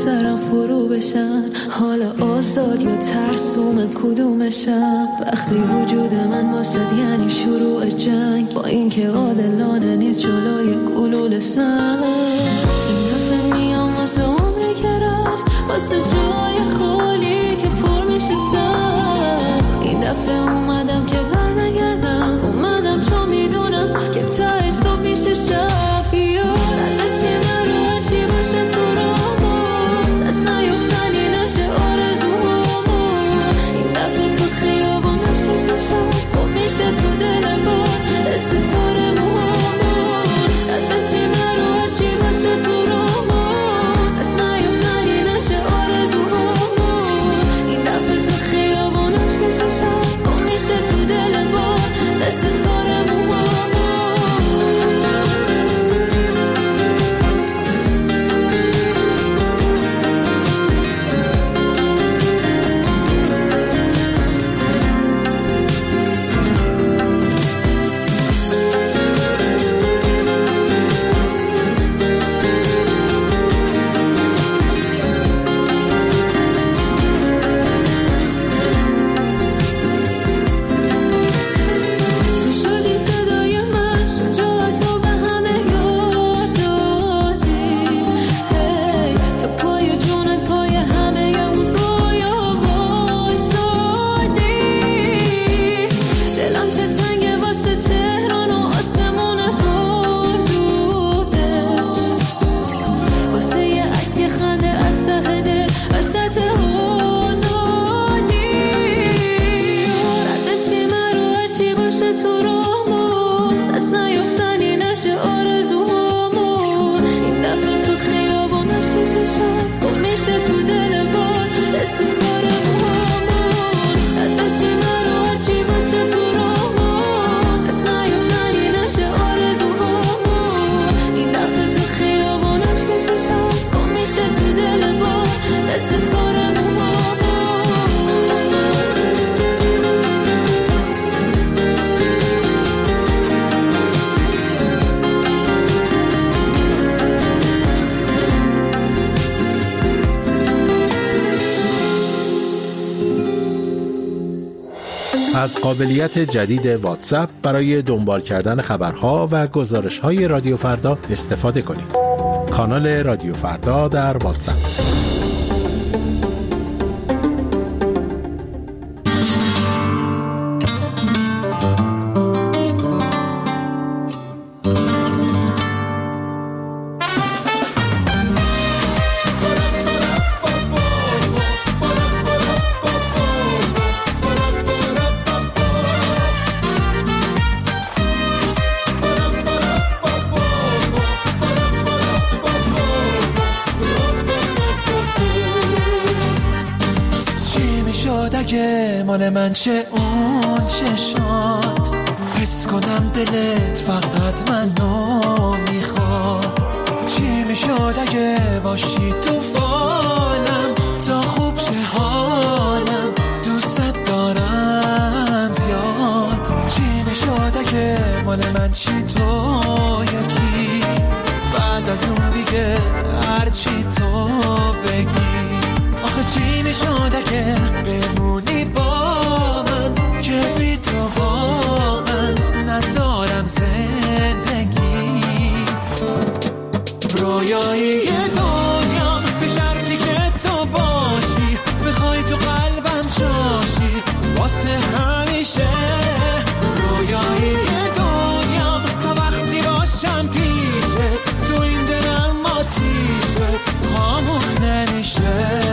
سرم فرو بشن، حالا آزاد یا ترسوم کدومشم. وقتی وجود من واسد یعنی شروع جنگ، با اینکه عادلانه نیست جلوی گلوله سنگ. این دفعه میام واسه عمری که رفت، واسه جای خالی که پر میشه سخت. این دفعه اومدم که برنگردم، اومدم چون میدونم که تهش صبح میشه شب. ردشی من رو هرچی باشه تو رامون، دست نیفتنی نشه آرزوامون. این دفعه تو خیابونش کش نشد، گم میشه تو دل باد ستاره موامون. ردشی من رو هرچی باشه تو رامون، دست نیفتنی نشه آرزوامون. این دفعه تو خیابونش کش نشد، گم میشه تو دل باد ستاره موامون. از قابلیت جدید واتساپ برای دنبال کردن خبرها و گزارش‌های رادیو فردا استفاده کنید. کانال رادیو فردا در واتساپ. مال من چه اون چشات، حس کنم دلت فقط منو میخواد. چی میشد اگه باشی تو فالم، تا خوب شه حالم، دوست دارم زیاد. چی میشد اگه مال من چی تو یکی، بعد از اون دیگه هرچی تو بگی. آخه چی میشد اگه بمونی با من، که بی تو واقعا ندارم زندگی. رویایی دنیا به شرطی که تو باشی، بخوای تو قلبم جاشی واسه همیشه. رویایی دنیا تا وقتی باشم پیشت، تو این دلم آتیشت خاموش نمیشه.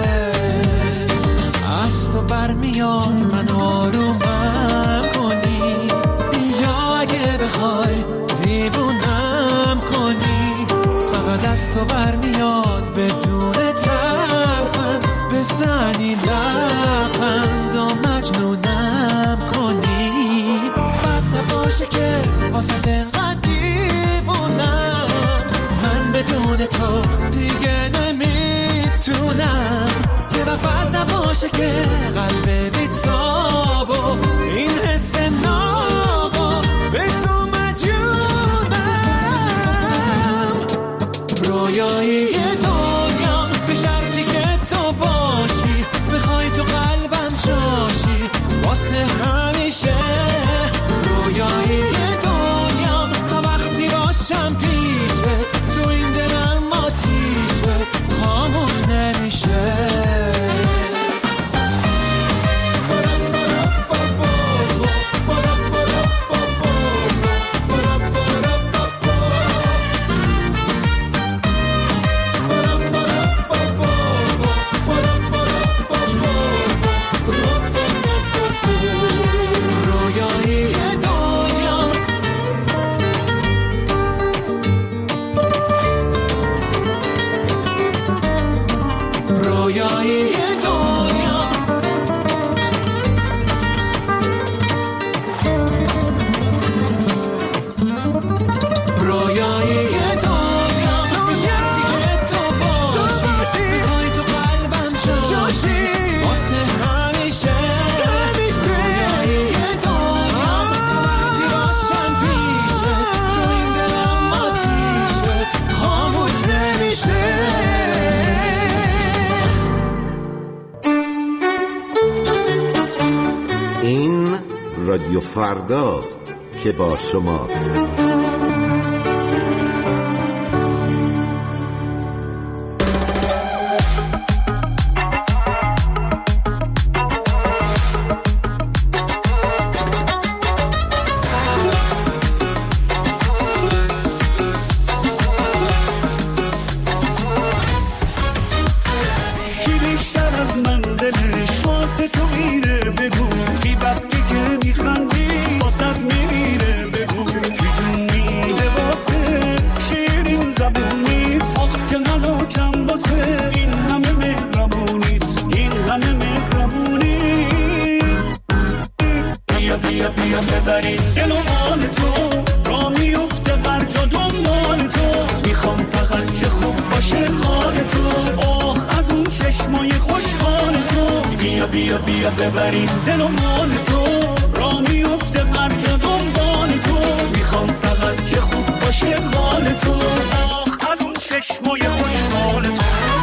از تو برمیاد من آرومم کنی، یا اگه بخوای دیوونم کنی. فقط از تو برمیاد بدون ترفند، بزنی لبخند و مجنونم کنی. بد نباشه که واسه انقدر دیوونم، من بدون تو دیگه نمیتونم. یه وقت بد نباشه که قلب بیتابو این حس نابو به تو مجنونم. رویایی دنیا به شرطی فرداست که با شماست. بیا ببریم دل و مال تو، را میفته مرج دنبال تو، میخوام فقط که خوب باشه حال تو، آخ از اون چشمای خوشحال تو.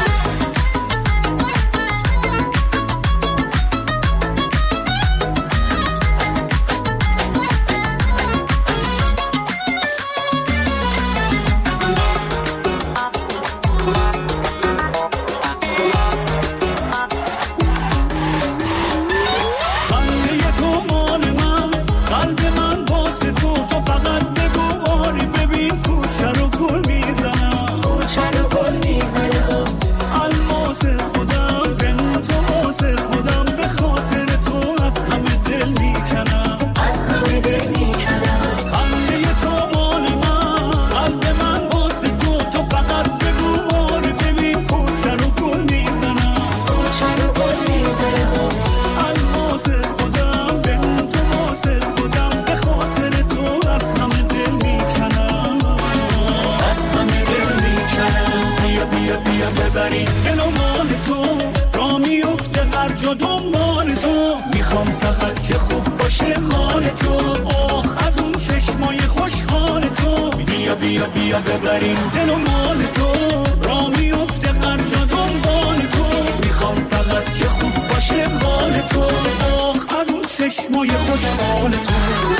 بیا ببریم دل و مال تو، را میفته هرجا دنبال تو، میخوام فقط که خوب باشه حال تو، آخ از اون چشمای خوشحال تو.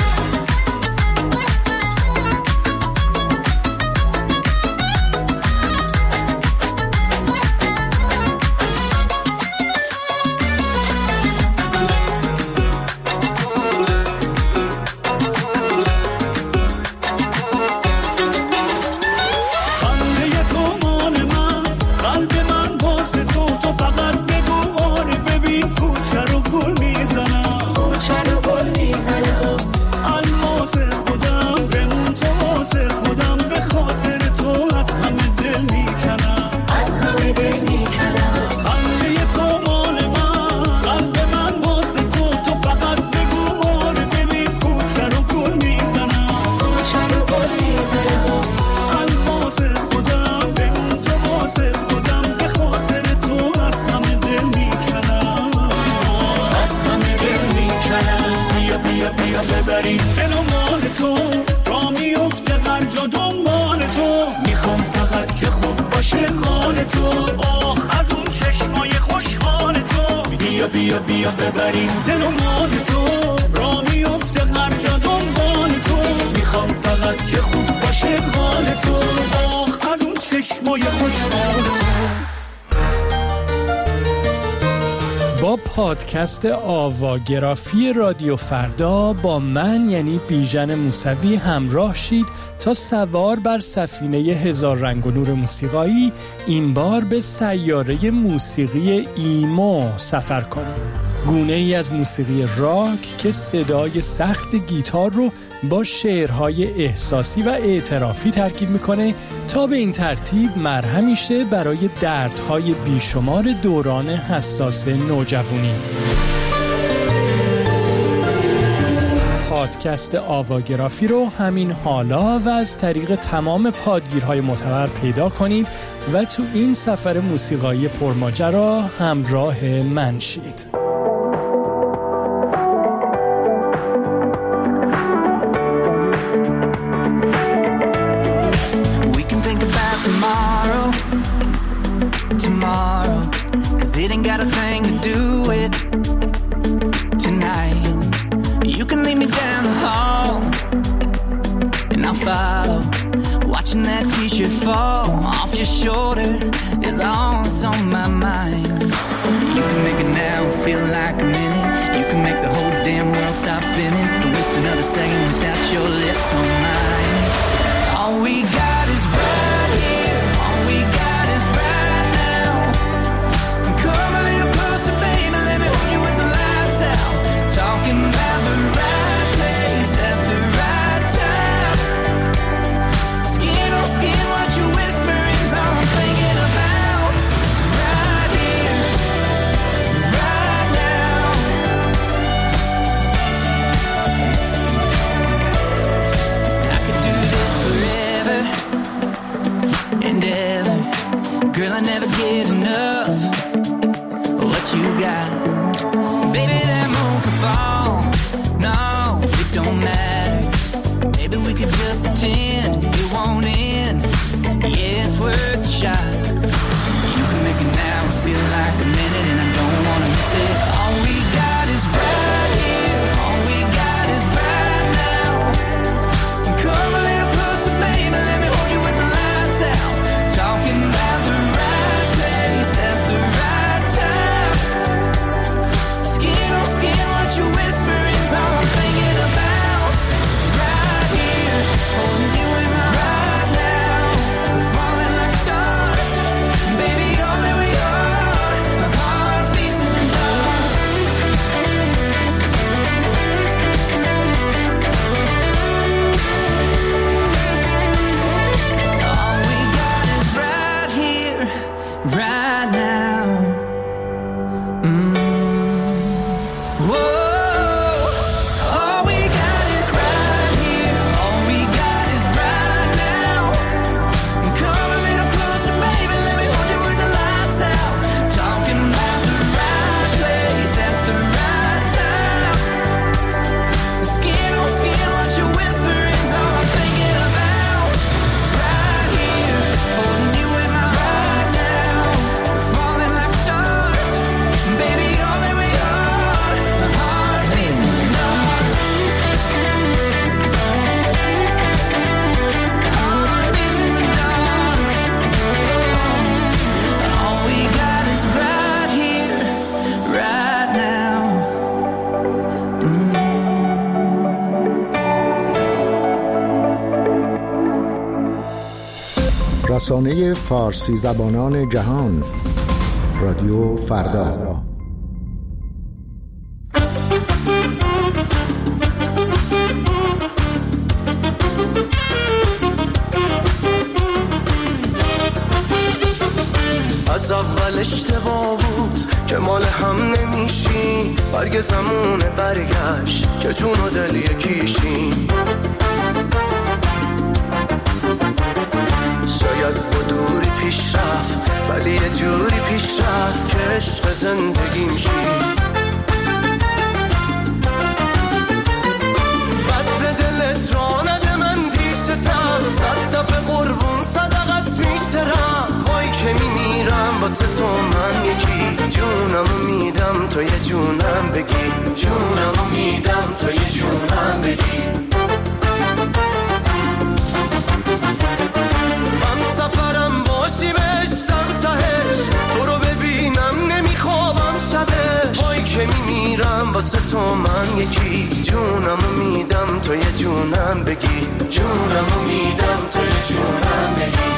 بیا ببریم دل و مال تو، را میفته هرجا دنبال تو، میخوام فقط که خوب باشه حال تو، آخ از اون چشمای خوشحال تو. با پادکست آواگرافی رادیو فردا با من یعنی بیژن موسوی همراه شید تا سوار بر سفینه هزار رنگ و نور موسیقایی این بار به سیاره موسیقی ایمو سفر کنیم. گونه ای از موسیقی راک که صدای سخت گیتار رو با شعرهای احساسی و اعترافی ترکیب میکنه تا به این ترتیب مرهمی شه برای دردهای بیشمار دوران حساس نوجوانی. پادکست آواگرافی رو همین حالا و از طریق تمام پادگیرهای معتبر پیدا کنید و تو این سفر موسیقایی پرماجرا همراه من شید. Tomorrow, 'cause it ain't got a thing to do with tonight. You can leave me down the hall, and I'll follow. Watching that t-shirt fall off your shoulder is all that's on my mind. You can make it now feel like a minute. You can make the whole damn world stop spinning. Don't waste another second without your lips on mine. All we got is right here. All we got is right now. Come a little closer, baby. Let me hold you with the lights out. Talking about the right place at the right time. Skin on skin, what you whisper is all I'm thinking about. Right here, right now. I could do this forever and ever. Girl, I never get enough of what you got. Baby, that moon could fall. No, it don't matter. Maybe we could just pretend it won't end. Yeah, it's worth a shot. You can make it now feel like a minute, and I don't wanna miss it. All we got is right here. All we got is right now. Come a little closer, baby. Let me hold you with the lights out. Talking about the right place at the right time. Skin on skin, what you whisper is all I'm thinking about. Right here, holding you in my eyes now. We're falling like stars. Baby, all that we are. My heart beats in the dark. All we got is right here, right now. Whoa. All we got is right here. All we got is right now. Come a little closer, baby. Let me hold you with the lights out. Talking about the right place at the right time. Skin on skin, what you whisper is all I'm thinking about. Right here, holding you in my eyes now. Falling like stars. Baby, all that we are. My heart beats in the dark. Heart beats in the dark. All we got is right here, right now. رسانه فارسی زبانان جهان، رادیو فردا. از اول اشتباه بود که مال هم نمیشیم. برگ زمونه برگشت که جون و دل یکیشیم. شاید با دوری پیش رفت، ولی یه جوری پیش رفت که عشق زندگیم شید. بد به دلت را نده، من پیشتم. 100 دفعه قربون صدقت میشترم. وای که میمیرم واسه تو من یکی. جونمو میدم تو یه جونم بگی. جونمو میدم تو یه جونم بگی. سفرم باشی بشتم تهش، تو رو ببینم نمیخوابم شبش. وای که میمیرم واسه تو من یکی. جونمو میدم تو یه جونم بگی. جونمو میدم تو یه جونم بگی.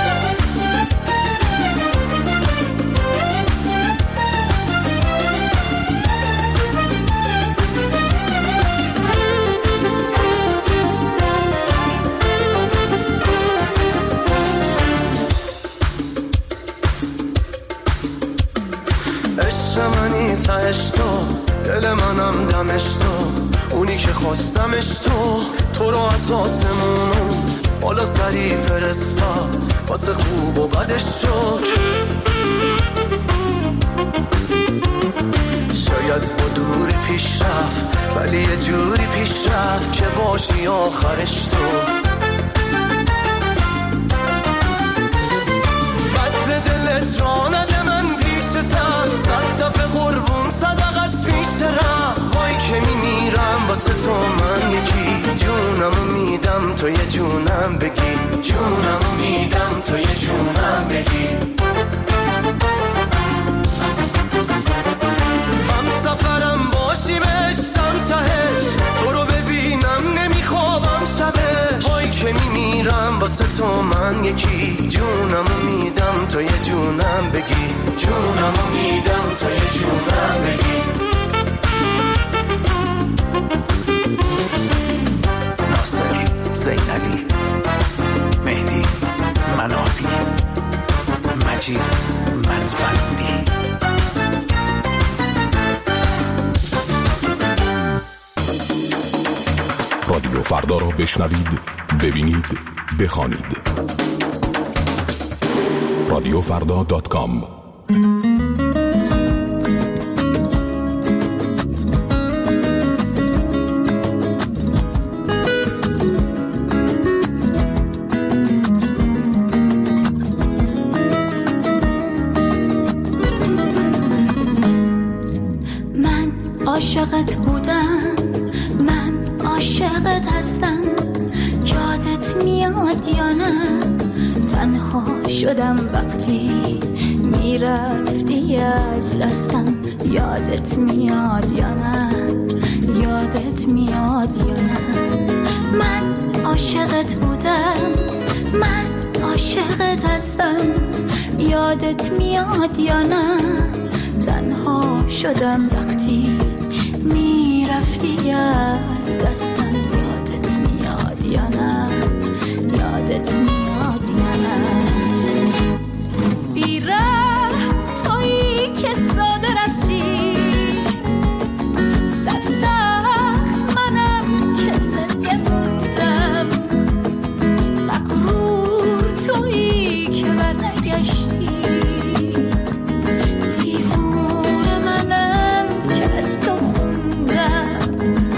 تهش تو، دل منم دمش تو. اونی که خواستمش تو رو از آسمونو بالا سری فرستاد. واسه خوب و بدش شکر. شاید با دوری پیش رفت، ولی یه جوری پیش رفت که باشی آخرش تو. بد به دلت را نده، من پیشتم. 100 دفعه قربون صدقت میشترم. وای که میمیرم واسه تو من تو یه جونم بگی، جونمو میدم تو یه جونم بگی. من سفرم باشی بشتم تهش، تو رو ببینم نمیخوابم شبش. وای که میمیرم واسه تو من یکی، جونمو میدم تو یه جونم بگی، جونمو میدم تو یه جونم بگی. ناصر، زینبی، مهدی، منافی، مجید، منوندی. رادیو فردا را بشنوید، ببینید، بخوانید. radiofrda.com. من عاشقت بودم، من عاشقت هستم، یادت میاد یا نه؟ تنها شدم وقتی میرفتی از دستم، یادت میاد یا نه؟ یادت میاد یا نه؟ من عاشقت بودم، من عاشقت هستم، یادت میاد یا نه؟ تنها شدم وقتی میرفتی از دستم، یادت میاد یا نه؟ یادت میاد یا نه؟ بیره تویی که ساده رفتی، سرسخت منم که زنده موندم، مغرور تویی که برنگشتی، دیوونه منم که از تو خوندم،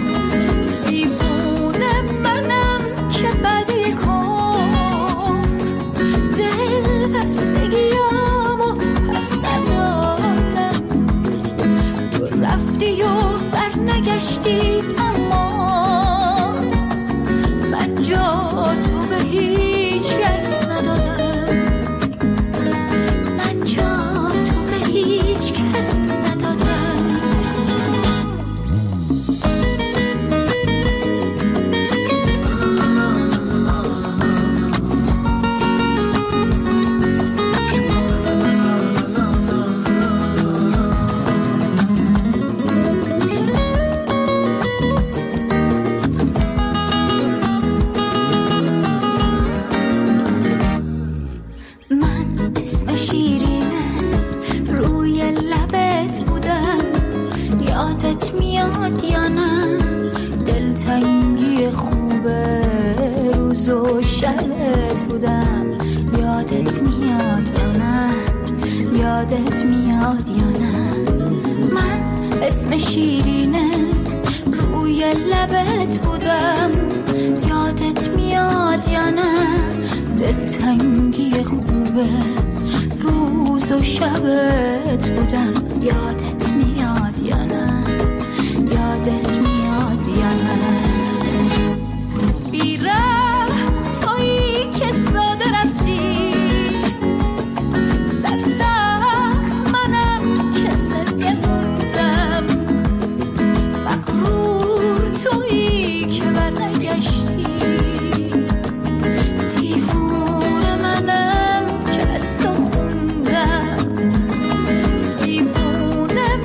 دیوونه منم که بدی کن، دل بستگیامو پس ندادم، تو رفتی و برنگشتی، اما من جا تو به هیچ کس ندادم، من جا تو به هیچ کس ندادم. من اسم شیرینه روی لبت بودم، یادت میاد یا نه؟ دلتنگی خوبه روز و شبت بودم، یادت میاد یا نه؟ یادت میاد یا نه؟ من اسم شیرینه روی لبت بودم، یادت میاد یا نه؟ دلتنگی خوبه روز و شبت بودم، یادت میاد یا نه؟ یادت میاد یا نه؟ بیره تویی که ساده رفتی، سرسخت منم که زنده موندم، مغرور تویی که برنگشتی، دیوونه منم که از تو خوندم، دیوونه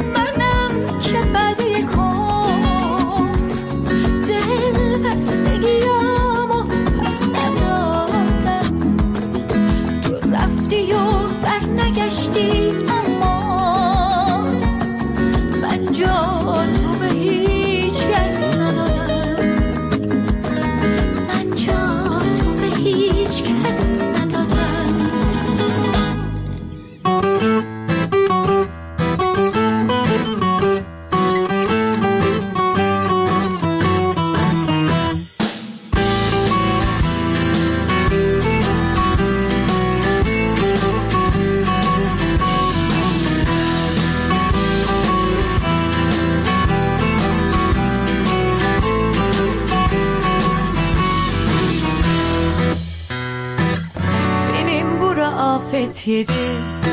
afet yeri.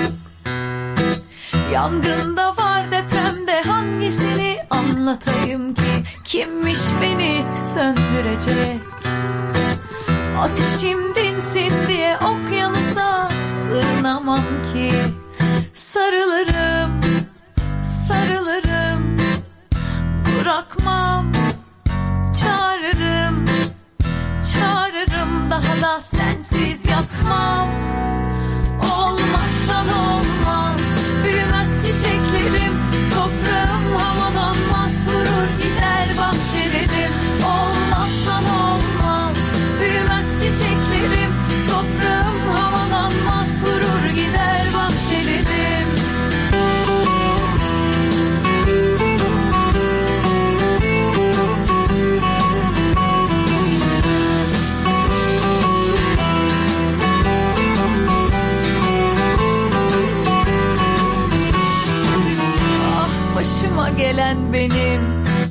Yangında var, depremde hangisini anlatayım ki? Kimmiş beni söndürecek? Ateşim dinsin diye okyanusa sığınamam ki. Sarılırım, sarılırım, bırakmam. Çağırırım, çağırırım, daha da sensiz yatmam. Olmazsan olmaz, büyümez çiçeklerim, toprağım havalanmaz, vurur gider bahçelerim. Olmazsan olmaz, büyümez çiçeklerim, toprağım havalanmaz, vurur gider bahçelerim. Başıma gelen benim.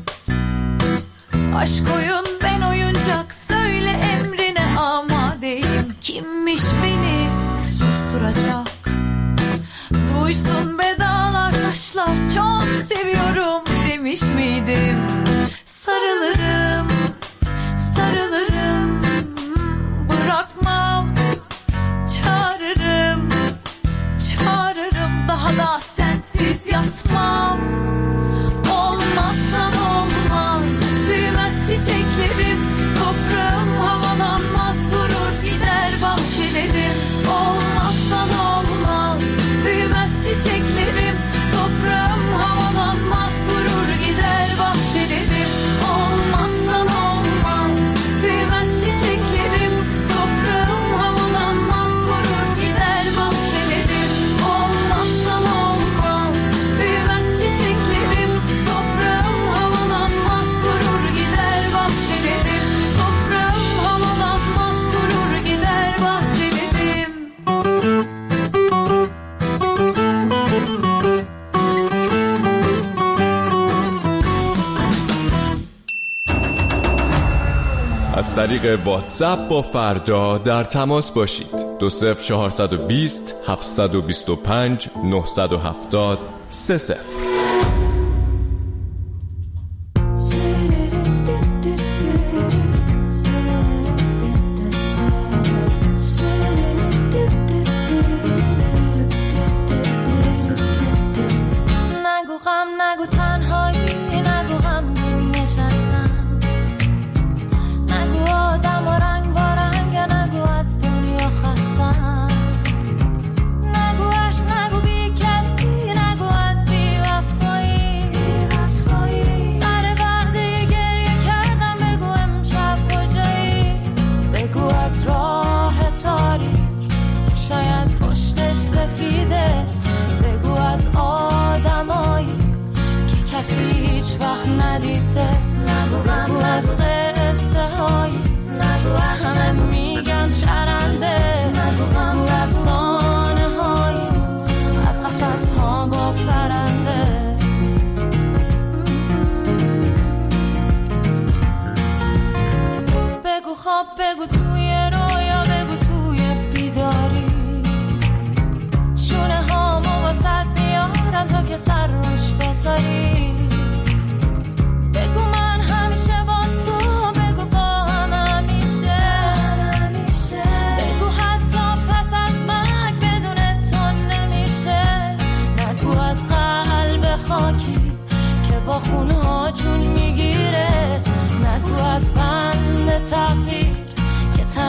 Aşk oyun, ben oyuncak, söyle emrine amadeyim. Kimmiş beni susturacak? Duysun be dağlar taşlar, çok seviyorum demiş miydim? Sarılırım, sarılırım, bırakmam. Çağırırım, çağırırım, daha da sensiz yatmam. Olmazsan olmaz, büyümez çiçeklerim, toprağım havalanmaz, vurur gider bahçelerim. Olmazsan olmaz, büyümez çiçeklerim, toprağım havalanmaz, vurur gider bahçelerim. Olmazsan olmaz, büyümez çiçeklerim, toprağım havalanmaz, vurur gider bahçelerim. Olmazsan olmaz, büyümez çiçeklerim, toprağım havalanmaz, vurur gider bahçelerim. Toprağım havalanmaz, vurur gider bahçelerim. از طریق واتساپ با فردا در تماس باشید. 20420 725 970 30. نگو غم، نگو تنهایی، نگو غم نشستم. نگو آدم و رنگ با رنگ، نگو از دنیا خستم. نگو عشق، نگو بی کسی، نگو از بی وفایی. سر وقتی گریه کردم، بگو امشب کجایی. بگو از راه تاریک، شاید پشتش سفیده. بگو از آدمایی که کسی هیچ وقت ندیده. بگو از قصه هایی، همه میگن چرنده. بگو از سانه هایی، از قفس ها با پرنده. بگو خواب، بگو توی رویا، بگو توی بیداری. شونه هامو واسد میارم تا که سر روش بذاری. بگو من همیشه با تو، بگو با هم همیشه. بگو حتی پس از مرگ بدون تو نمیشه. نگو از قلب خاکی که با خونها جون میگیره. نگو از بند تقدیر که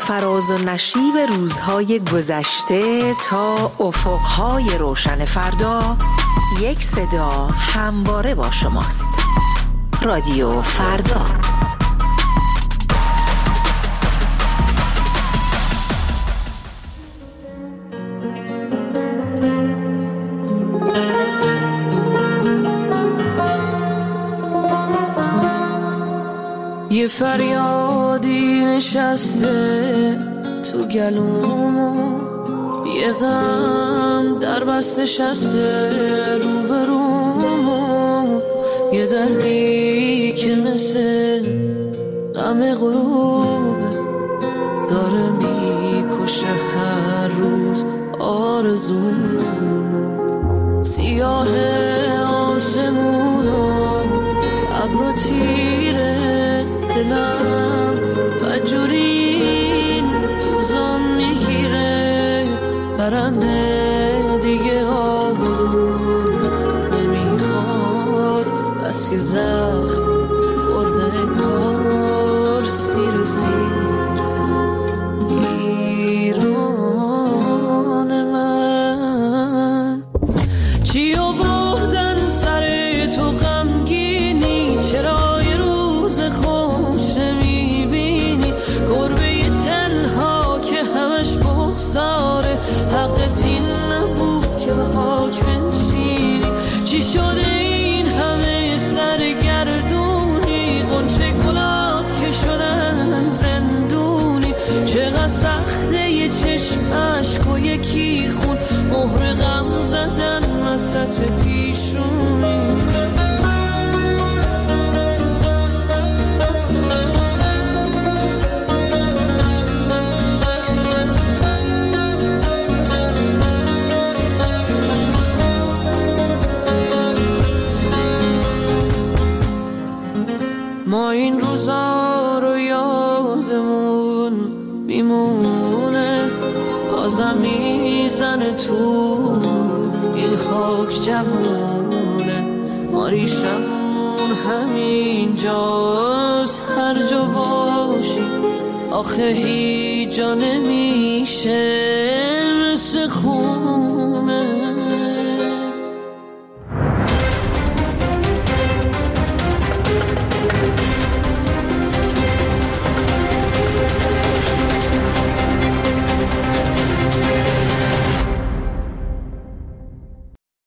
فراز و نشیب روزهای گذشته تا افقهای روشن فردا، یک صدا همواره با شماست. رادیو فردا. یه فریادی نشسته تو گلومو، یه غم در بست شسته روبرومو، یه دردی که مثل غم غروبه داره میکشه هر روز آرزومو. سیاه آسمونو ابرو تیره دلم بدجورین روزام میگیره، پرنده دیگه آبادون نمیخواد، بس که زخم خورده انگار سیر سیره. ایران من چی آوردن سر تو غمگینی، چرا یه روز خوش میبینی، گربه تنها که همش بغضاره، حقت این نبود که به خاک بنشینی، چی شده این همه سرگردونی، غنچه گلاب که شدن زندونی، چقدر سخته یه چشم عشق و یکی خون، مهر غم زدن وسط پیشونی. ما این روزا رو یادمون میمونه، بازم میزنه تو این خاک جوونه، ما ریشمون همین جاست هر جا باشی، آخه هیچ جا نمیشه مثل خون